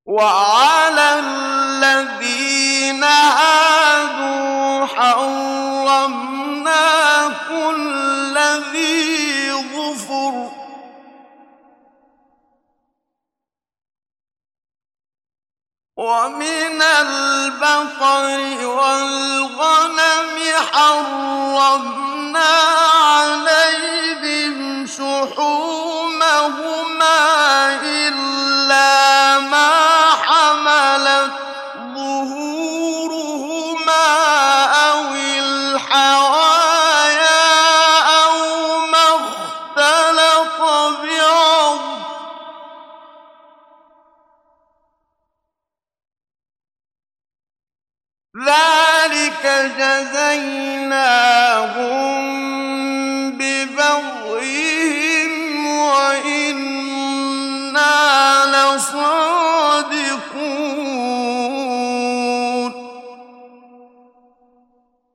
وعلى الذين هادوا حرمنا كل ذي ظفر ومن البقر والغنم حرمنا عليهم شحومهما إلا ما حملت ظهورهما أو الحوايا أو ما اختلط بعظم ذلك جزيناهم ببغيهم وإنا لصادقون